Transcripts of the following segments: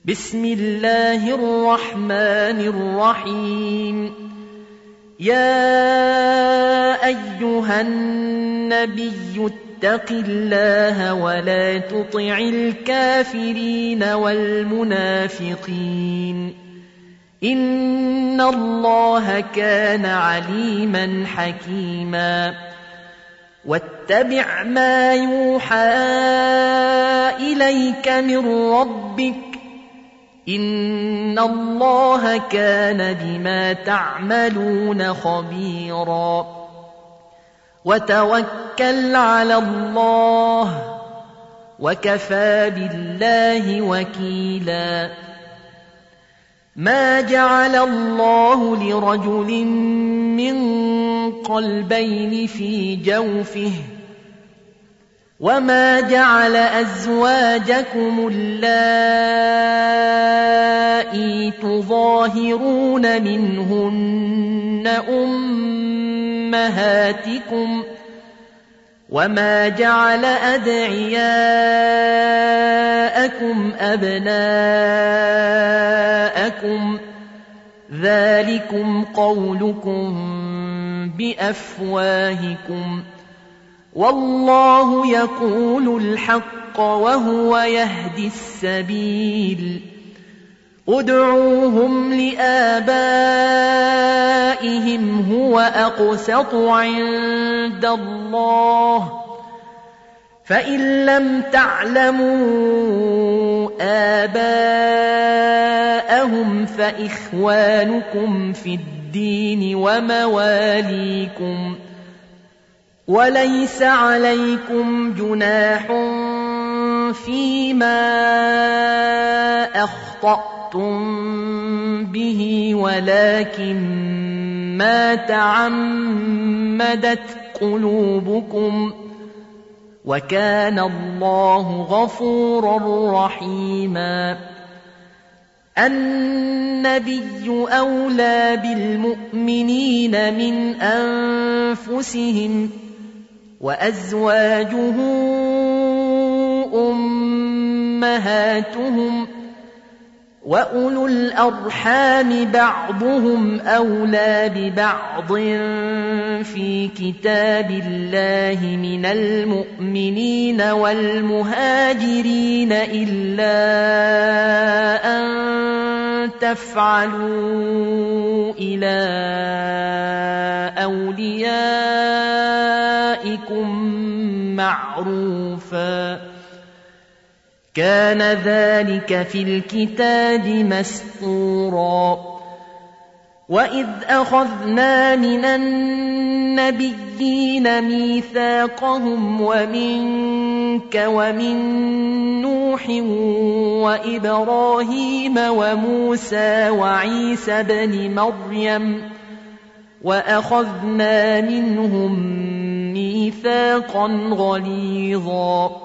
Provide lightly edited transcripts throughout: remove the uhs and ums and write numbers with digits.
بسم الله الرحمن الرحيم. يا أيها النبي اتق الله ولا تطع الكافرين والمنافقين، إن الله كان عليما حكيما. واتبع ما يوحى إليك من ربك، إن الله كان بما تعملون خبيرا. وتوكل على الله وكفى بالله وكيلا. ما جعل الله لرجل من قلبين في جوفه، وما جعل أزواجكم اللائي تظاهرون منهن أمهاتكم، وما جعل أدعياءكم أبناءكم، ذلكم قولكم بأفواهكم، والله يقول الحق وهو يهدي السبيل. ادعوهم لآبائهم هو أقسط عند الله، فإن لم تعلموا آباءهم فإخوانكم في الدين ومواليكم، وليس عليكم جناح فيما أخطأتم به، ولكن ما تعمدت قلوبكم، وكان الله غفورا رحيما. النبي أولى بالمؤمنين من أنفسهم، وأزواجه أمهاتهم، وأولو الأرحام بعضهم أولى ببعض في كتاب الله من المؤمنين والمهاجرين إلا أن تفعلوا إلى أوليائكم معروفا، كان ذلك في الكتاب مسطورا. وإذ أخذنا من النبيين ميثاقهم ومنك ومن نوح وإبراهيم وموسى وعيسى بن مريم، وأخذنا منهم ميثاقا غليظا،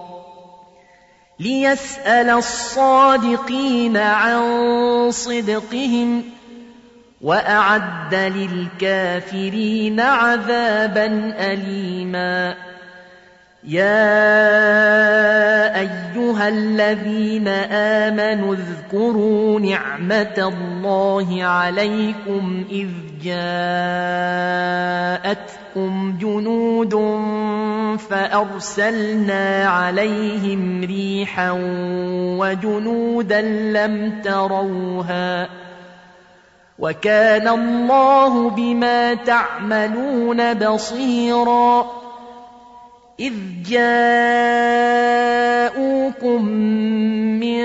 ليسأل الصادقين عن صدقهم، وأعد للكافرين عذابا أليما. يا أيها الذين آمنوا اذكروا نعمة الله عليكم إذ جاءتكم جنود فأرسلنا عليهم ريحا وجنودا لم تروها، وكان الله بما تعملون بصيرا. إذ جاءوكم من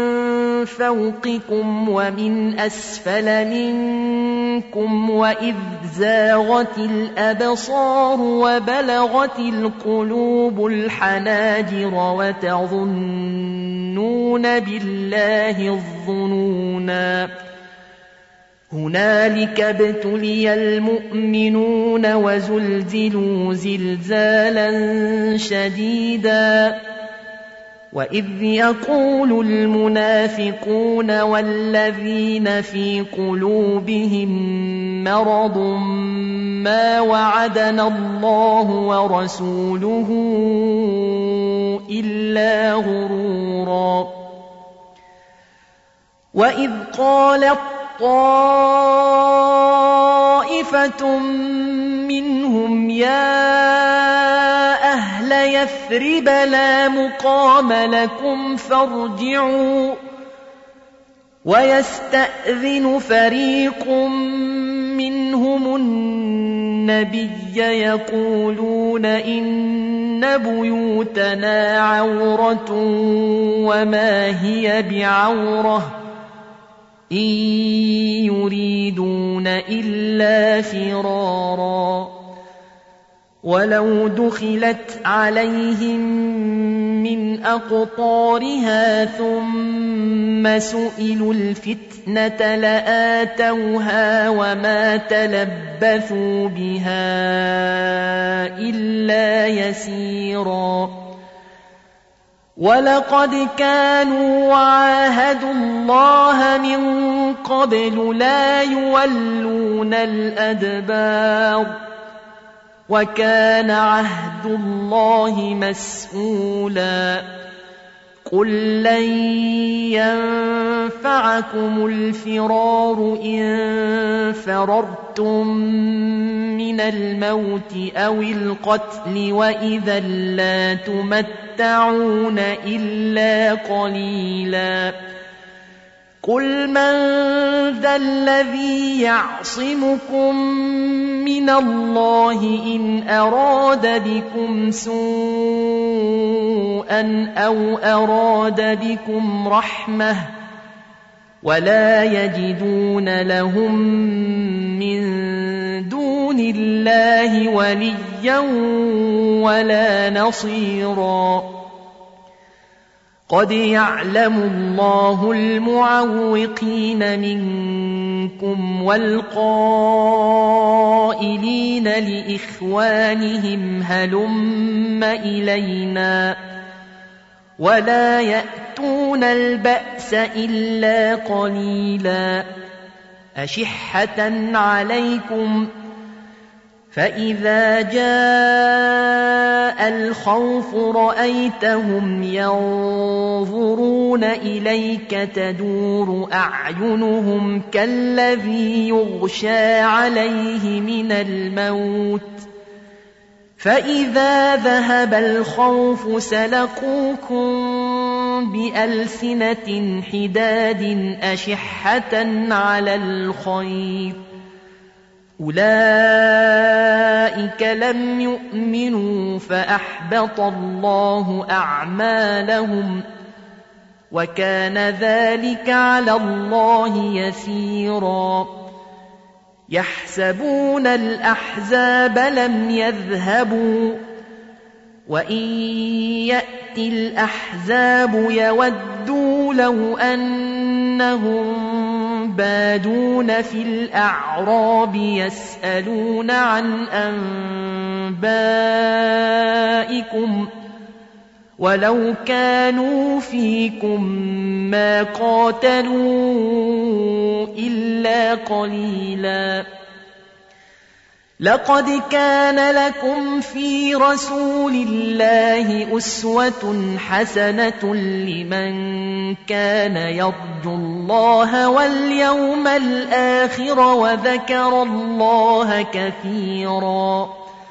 فوقكم ومن أسفل منكم، وإذ زاغت الأبصار وبلغت القلوب الحناجر وتظنون بالله الظنونا. هنالك ابتلي المؤمنون وزلزلوا زلزالا شديدا. وإذ يقول المنافقون والذين في قلوبهم مرض ما وعدنا الله ورسوله إلا غرورا. وإذ قالت طائفة منهم يا أهل يثرب لا مقام لكم فارجعوا ويستأذن فريق منهم النبي يقولون إن بيوتنا عورة وما هي بعورة إن يريدون إلا فرارا ولو دخلت عليهم من أقطارها ثم سئلوا الفتنة لآتوها وما تلبثوا بها إلا يسيرا ولقد كانوا عاهدوا الله من قبل لا يولون الأدبار وكان عهد الله مسؤولا قل لن ينفعكم الفرار إن فررتم من الموت أو القتل وإذا لا تمتعون إلا قليلا قل من ذا الذي يعصمكم من الله إن أراد بكم سوءا أو أراد بكم رحمة ولا يجدون لهم من دون الله وليا ولا نصيرا قد يعلم الله المعوقين منكم والقائلين لإخوانهم هلم إلينا ولا يأتون البأس إلا قليلا أشحة عليكم فإذا جاء الخوف رأيتهم ينظرون إليك تدور أعينهم كالذي يغشى عليه من الموت فإذا ذهب الخوف سلقوكم بألسنة حداد أشحة على الخير أولئك لم يؤمنوا فأحبط الله أعمالهم وكان ذلك على الله يسيرا يحسبون الأحزاب لم يذهبوا وإن يأتي الأحزاب يودوا لو أنهم بادون في الأعراب يسألون عن أنبائكم ولو كانوا فيكم ما قاتلوا إلا قليلا لقد كان لكم في رسول الله أسوة حسنة لمن كان يرجو الله واليوم الآخر وذكر الله كثيرا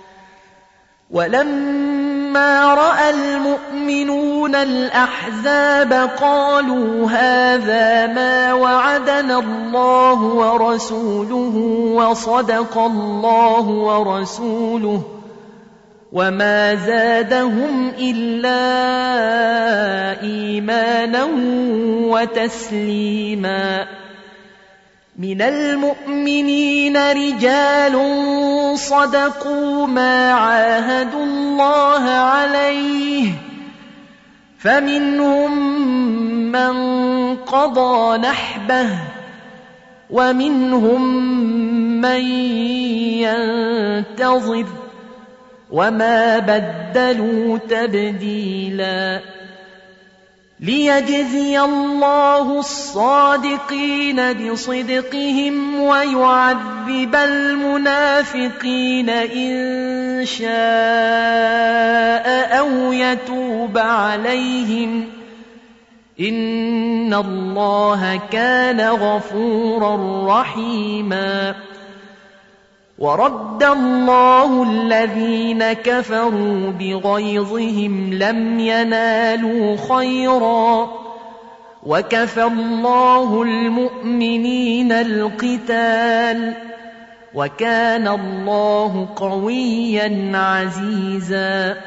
ولما رأى المؤمنون الأحزاب قالوا هذا ما وعدنا الله ورسوله وصدق الله ورسوله وما زادهم إلا إيمانا وتسليما من المؤمنين رجال صدقوا ما عاهدوا الله عليه فمنهم من قضى نحبه ومنهم من ينتظر وما بدلوا تبديلا ليجزي الله الصادقين بصدقهم ويعذب المنافقين إن شاء أو يتوب عليهم إن الله كان غفورا رحيما ورد الله الذين كفروا بغيظهم لم ينالوا خيرا وكفى الله المؤمنين القتال وكان الله قويا عزيزا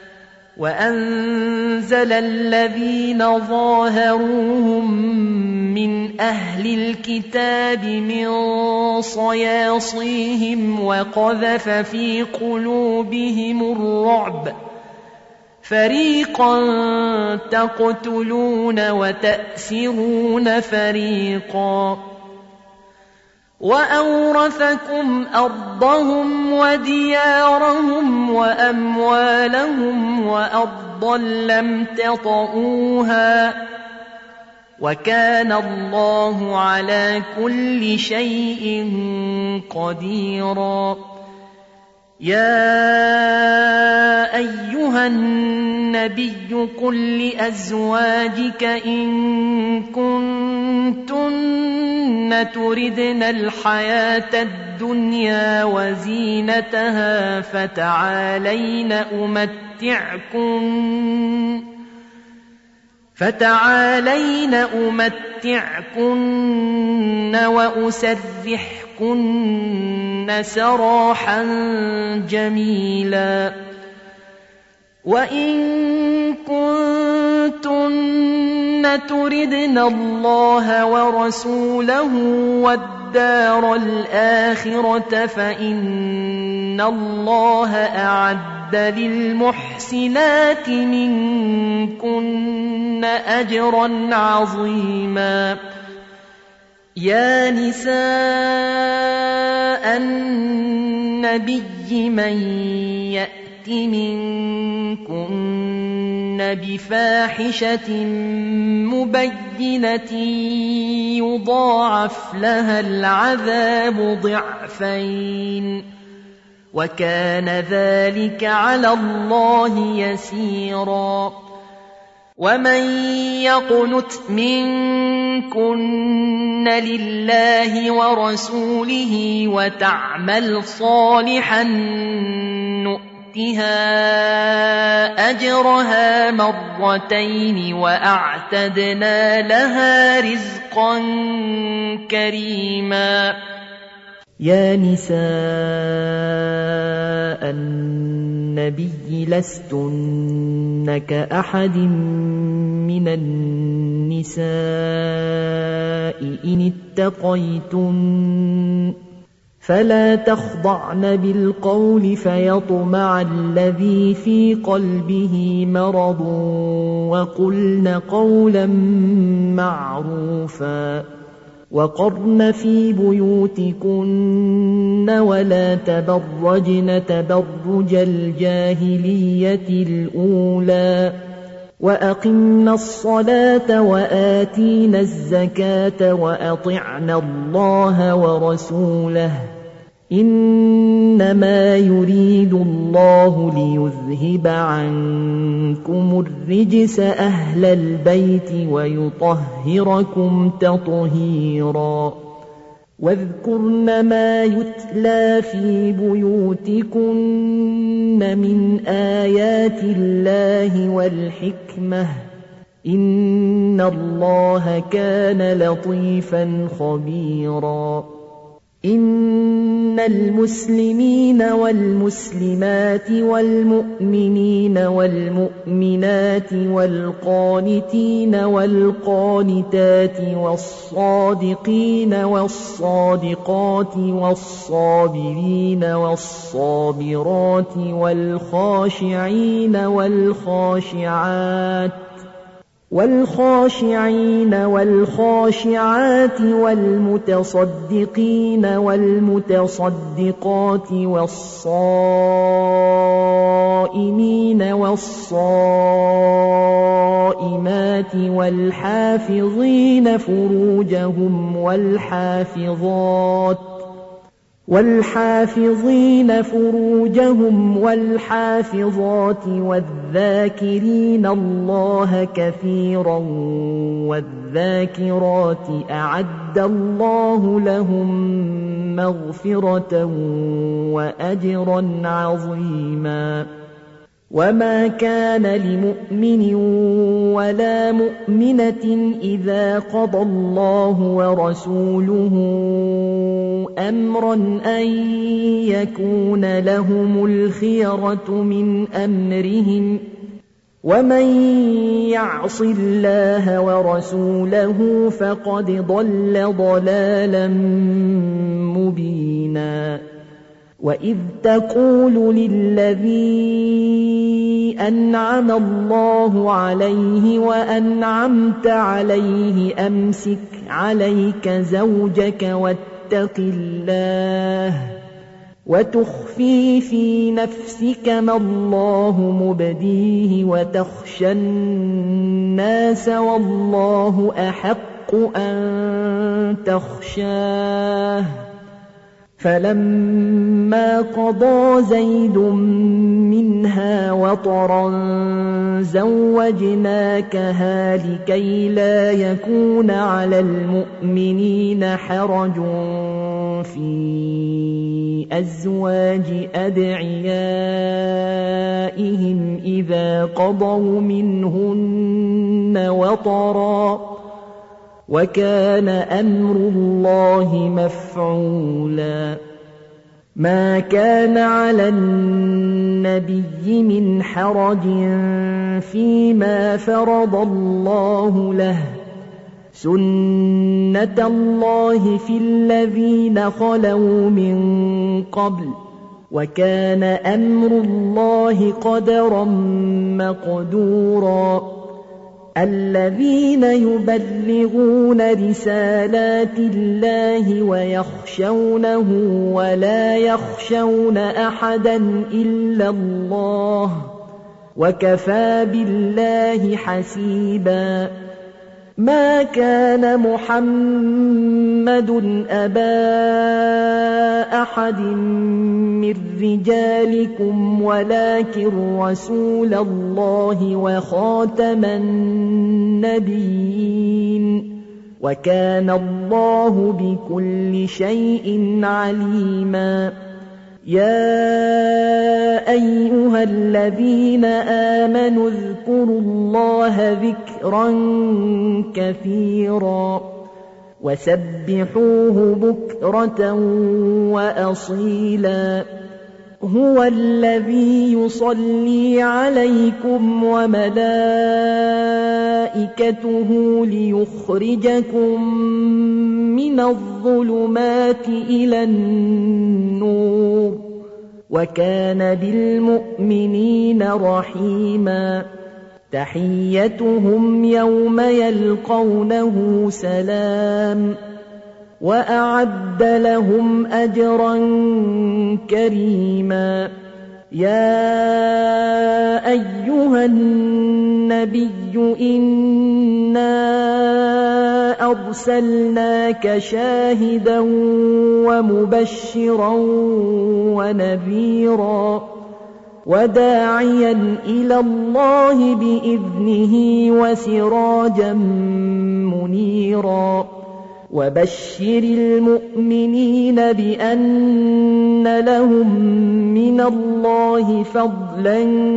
وأنزل الذين ظاهروهم من أهل الكتاب من صياصيهم وقذف في قلوبهم الرعب فريقا تقتلون وتأسرون فريقا وأورثكم أرضهم وديارهم وأموالهم وأرضا لم تطئوها وكان الله على كل شيء قديرا يا أيها النبي قل لأزواجك إن كنتن تردن الحياة الدنيا وزينتها فتعالين أمتعكن وأسرحكن سراحا جميلا وإن كنتن تردن الله ورسوله والدار الآخرة فإن الله أعد للمحسنات منكن أجرا عظيما يا نساء النبي من يأت منكن بفاحشة مبينة يضاعف لها العذاب ضعفين وكان ذلك على الله يسيرا ومن يقنت منكن لله ورسوله وتعمل صالحا نؤتها أجرها مرتين وأعتدنا لها رزقا كريما يا نساء النبي لستن كأحد من النساء إن اتقيتن فلا تخضعن بالقول فيطمع الذي في قلبه مرض وقلن قولا معروفا وقرن في بيوتكن ولا تبرجن تبرج الجاهلية الأولى وأقمنا الصلاة وآتينا الزكاة وأطعنا الله ورسوله إنما يريد الله ليذهب عنكم الرجس أهل البيت ويطهركم تطهيرا واذكرن ما يتلى في بيوتكن من آيات الله والحكمة إن الله كان لطيفا خبيرا إن المسلمين والمسلمات والمؤمنين والمؤمنات والقانتين والقانتات والصادقين والصادقات والصابرين والصابرات والخاشعين والخاشعات والمتصدقين والمتصدقات والصائمين والصائمات والحافظين فروجهم والحافظين فروجهم والحافظات والذاكرين الله كثيرا والذاكرات أعد الله لهم مغفرة وأجرا عظيما وما كان لمؤمن ولا مؤمنة إذا قضى الله ورسوله أمرا أن يكون لهم الخيرة من أمرهم ومن يعص الله ورسوله فقد ضل ضلالا مبينا وإذ تقول للذي أنعم الله عليه وأنعمت عليه أمسك عليك زوجك واتق الله وتخفي في نفسك ما الله مبديه وتخشى الناس والله أحق أن تخشاه فلما قضى زيد منها وطرا زوجناكها لكي لا يكون على المؤمنين حرج في أزواج أدعيائهم إذا قضوا منهن وطرا وكان أمر الله مفعولا ما كان على النبي من حرج فيما فرض الله له سنة الله في الذين خلوا من قبل وكان أمر الله قدرا مقدورا الذين يبلغون رسالات الله ويخشونه ولا يخشون أحدا إلا الله وكفى بالله حسيبا ما كان محمد أبا أحد من رجالكم ولكن رسول الله وخاتم النبيين وكان الله بكل شيء عليما يا أيها الذين آمنوا اذكروا الله ذكرا كثيرا وسبحوه بكرة وأصيلا هو الذي يصلي عليكم وملائكته ليخرجكم من الظلمات إلى النور وكان بالمؤمنين رحيما تحيتهم يوم يلقونه سلام وأعد لهم أجرا كريما يا أيها النبي إنا أرسلناك شاهدا ومبشرا ونذيرا وداعيا إلى الله بإذنه وسراجا منيرا وبشر المؤمنين بأن لهم من الله فضلا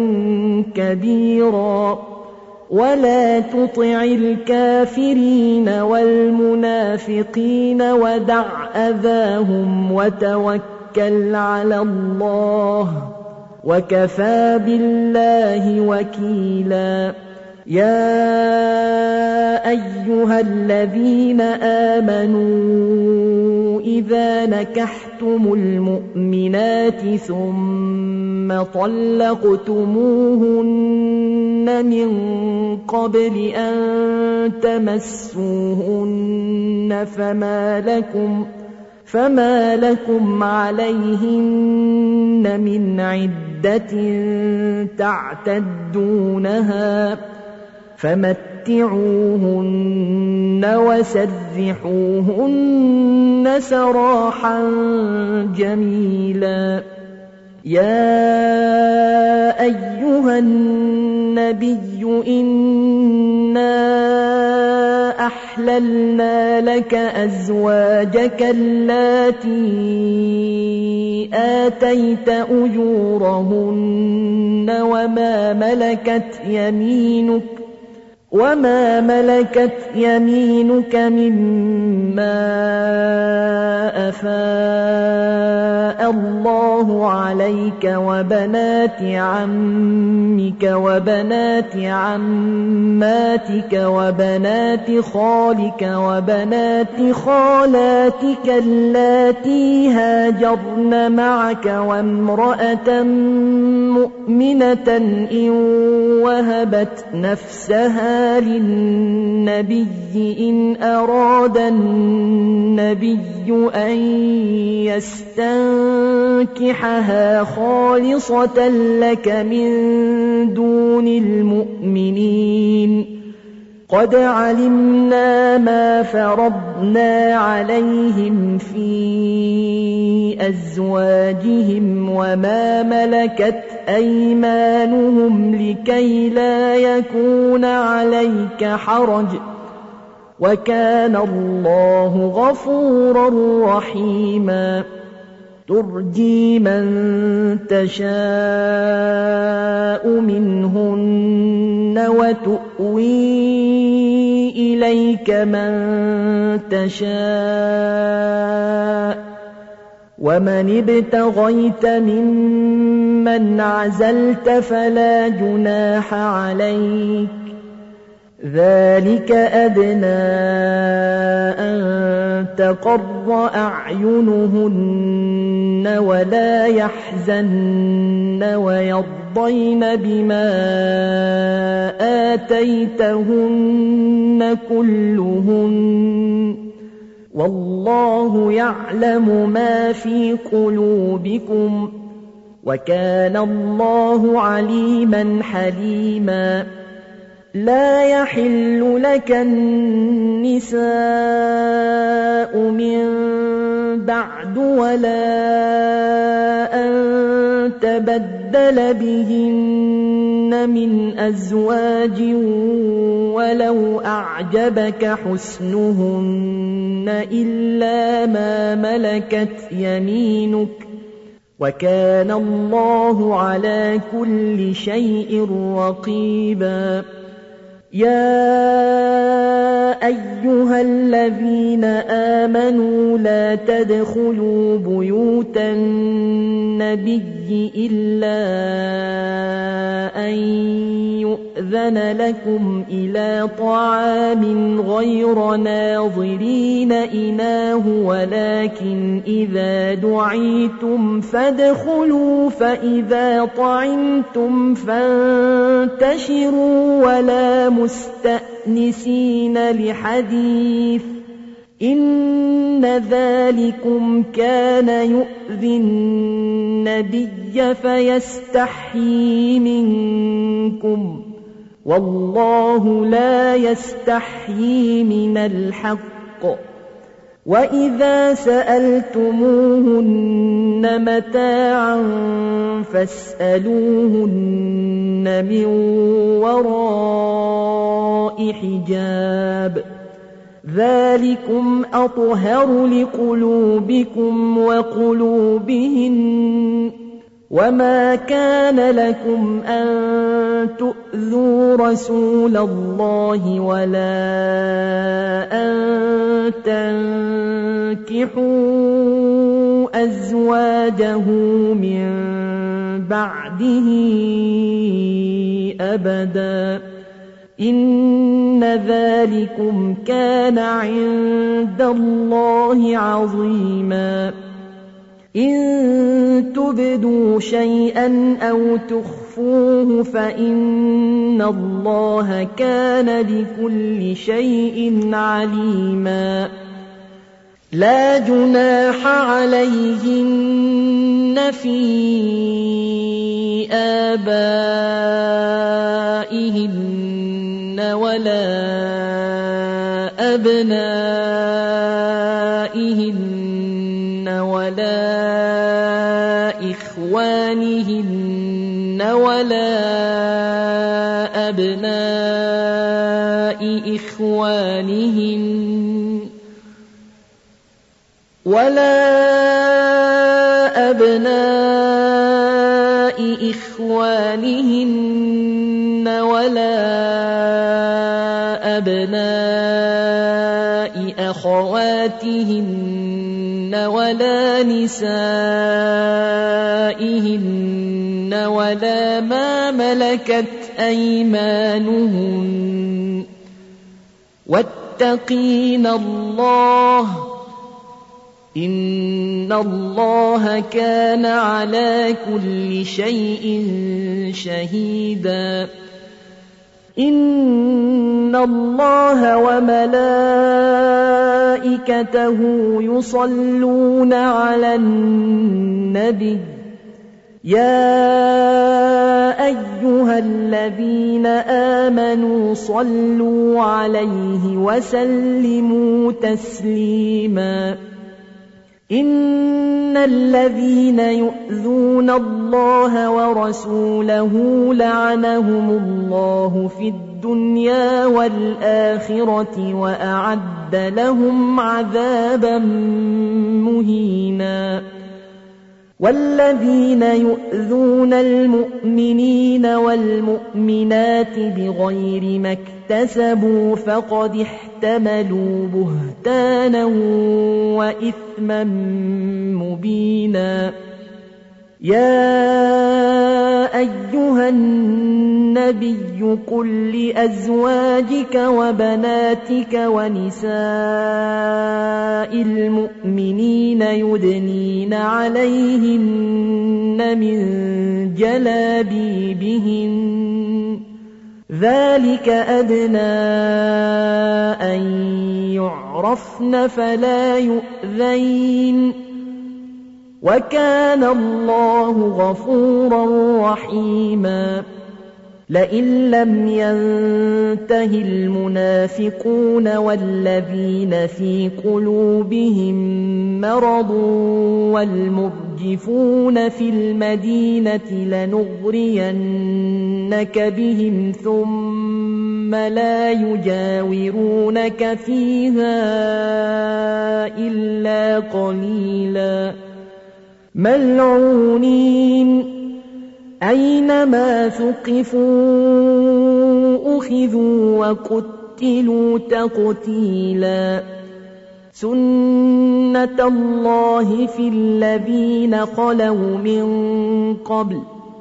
كبيرا ولا تطع الكافرين والمنافقين ودع أذاهم وتوكل على الله وكفى بالله وكيلا يا أيها الذين آمنوا إذا نكحتم المؤمنات ثم طلقتموهن من قبل أن تمسوهن فما لكم عليهن من عدة تعتدونها فمتعوهن فمتعوهن وسرحوهن سراحا جميلا. يا أيها النبي إنا أحللنا لك أزواجك اللاتي آتيت أجورهن وما ملكت يمينك مما أفاء الله عليك وبنات عمك وبنات عماتك وبنات خالك وبنات خالاتك اللاتي هاجرن معك وامرأة مؤمنة إن وهبت نفسها للنبي إن أراد النبي أن يستنكحها خالصة لك من دون المؤمنين. قد علمنا ما فرضنا عليهم في أزواجهم وما ملكت أيمانهم لكي لا يكون عليك حرج وكان الله غفورا رحيما. ترجي من تشاء منهن وتؤوي إليك من تشاء ومن ابتغيت ممن عزلت فلا جناح عليك. ذلك أدنى أن تقر أعينهن ولا يحزن ويرضين بما آتيتهن كلهن والله يعلم ما في قلوبكم وكان الله عليما حليما. لا يحل لك النساء من بعد ولا أن تبدل بهن من أزواج ولو أعجبك حسنهن إلا ما ملكت يمينك وكان الله على كل شيء رقيبا. يا أيها الذين آمنوا لا تدخلوا بيوت النبي إلا أن يؤذن لكم إلى طعام غير ناظرين إناه ولكن إذا دعيتم فادخلوا فإذا طعمتم فانتشروا ولا مستأنسين لحديث إن ذلكم كان يؤذي النبي فيستحيي منكم والله لا يستحيي من الحق. وإذا سألتموهن متاعا فاسألوهن من وراء حجاب ذلكم أطهر لقلوبكم وقلوبهن. وما كان لكم أن تؤذوا رسول الله ولا أن تنكحوا أزواجه من بعده أبدا إن ذلكم كان عند الله عظيما. إن تبدوا شيئا أو تخفوه فإن الله كان بكل شيء عليما. لا جناح عليهن في آبائهن ولا أبنائهن ولا إخوانهن ولا أبناء إخوانهن ولا أبناء أخواتهن ولا نسائهن ولا ما ملكت أيمانهن واتقين الله إن الله كان على كل شيء شهيدا إن الله وملائكته يصلون على النبي يا أيها الذين آمنوا صلوا عليه وسلموا تسليما إن الذين يؤذون الله ورسوله لعنهم الله في الدنيا والآخرة وأعد لهم عذابا مهينا والذين يؤذون المؤمنين والمؤمنات بغير ما اكتسبوا فقد احتملوا بهتانا وإثما مبينا يا أيها النبي قل لأزواجك وبناتك ونساء المؤمنين يدنين عليهن من جلابيبهن ذلك أدنى أن يعرفن فلا يؤذين وكان الله غفورا رحيما لئن لم ينته المنافقون والذين في قلوبهم مرض والمرجفون في المدينة لنغرينك بهم ثم لا يجاورونك فيها إلا قليلا ملعونين أينما ثقفوا أخذوا وقتلوا تقتيلا سنة الله في الذين خلوا من قبل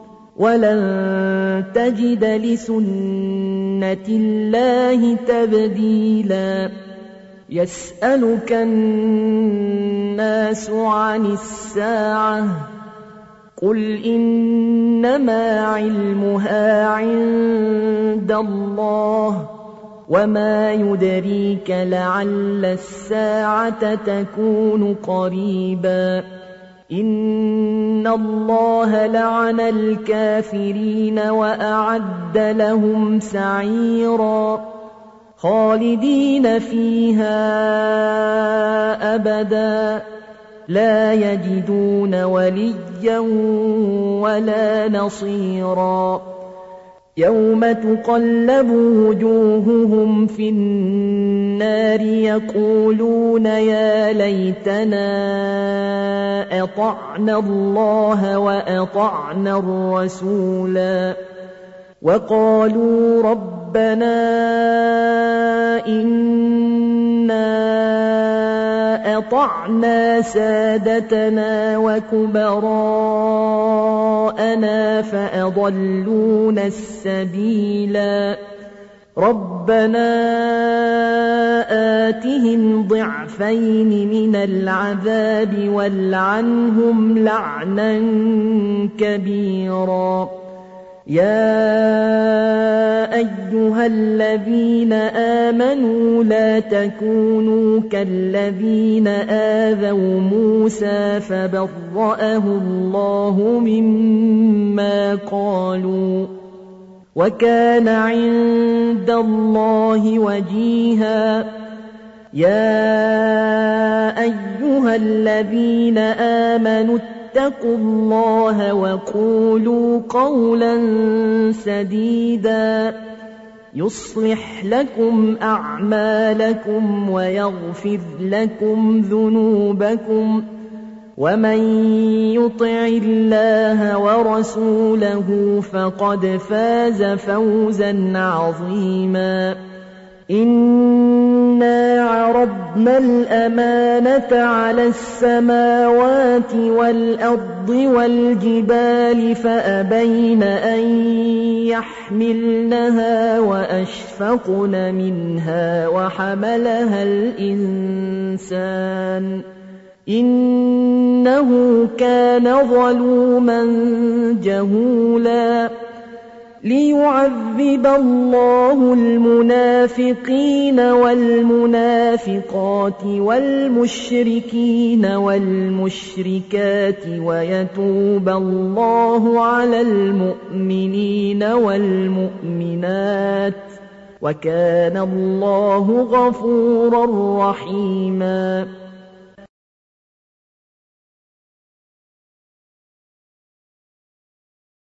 ولن تجد لسنة الله تبديلا يسألك الناس عن الساعة قل إنما علمها عند الله وما يدريك لعل الساعة تكون قريبا إن الله لعن الكافرين وأعد لهم سعيرا خالدين فيها أبدا لا يجدون وليا ولا نصيرا يوم تقلب وجوههم في النار يقولون يا ليتنا أطعنا الله وأطعنا الرسولا وقالوا ربنا إنا أطعنا سادتنا وكبراءنا فأضلونا السبيلا ربنا آتهم ضعفين من العذاب والعنهم لعنا كبيرا يا أيها الذين آمنوا لا تكونوا كالذين آذوا موسى فبرأه الله مما قالوا وكان عند الله وجيها. يا أيها الذين آمنوا اتقوا الله وقولوا قولا سديدا يصلح لكم أعمالكم ويغفر لكم ذنوبكم، ومن يطع الله ورسوله فقد فاز فوزا عظيما. إنا عرضنا الأمانة على السماوات والأرض والجبال فأبين أن يحملنها وأشفقن منها وحملها الإنسان إنه كان ظلوما جهولا. ليعذب الله المنافقين والمنافقات والمشركين والمشركات ويتوب الله على المؤمنين والمؤمنات، وكان الله غفورا رحيما.